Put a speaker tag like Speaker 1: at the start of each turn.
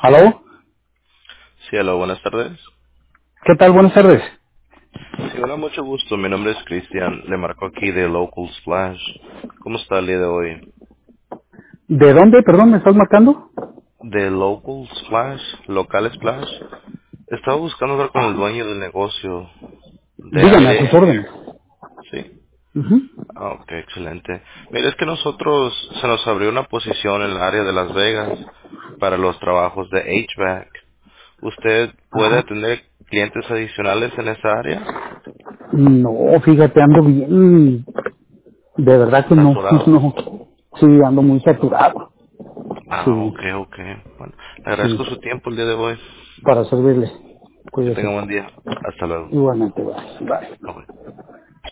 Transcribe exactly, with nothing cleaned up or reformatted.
Speaker 1: ¿Aló?
Speaker 2: Sí, hola, buenas tardes.
Speaker 1: ¿Qué tal? Buenas tardes.
Speaker 2: Sí, hola, mucho gusto. Mi nombre es Cristian. Le marco aquí de Local Splash. ¿Cómo está el día de hoy?
Speaker 1: ¿De dónde, perdón, me estás marcando?
Speaker 2: De Local Splash, Local Splash. Estaba buscando hablar con el dueño del negocio de
Speaker 1: Dígame, a sus
Speaker 2: aire.
Speaker 1: órdenes.
Speaker 2: ¿Sí?
Speaker 1: Ujú.
Speaker 2: Ah, ok, excelente. Mire, es que nosotros se nos abrió una posición en el área de Las Vegas para los trabajos de H V A C. ¿Usted puede
Speaker 1: Ajá.
Speaker 2: atender clientes adicionales en esa área?
Speaker 1: No, fíjate, ando bien. De verdad que no,
Speaker 2: ¿Saturado?
Speaker 1: no. Sí, ando muy saturado.
Speaker 2: Ah,
Speaker 1: Sí,
Speaker 2: ok, ok. Bueno, le agradezco
Speaker 1: sí.
Speaker 2: su tiempo el día de hoy.
Speaker 1: Para servirle.
Speaker 2: Que tenga
Speaker 1: Cuídese.
Speaker 2: buen día. Hasta luego.
Speaker 1: Igualmente, bye. Bye.
Speaker 2: Bye.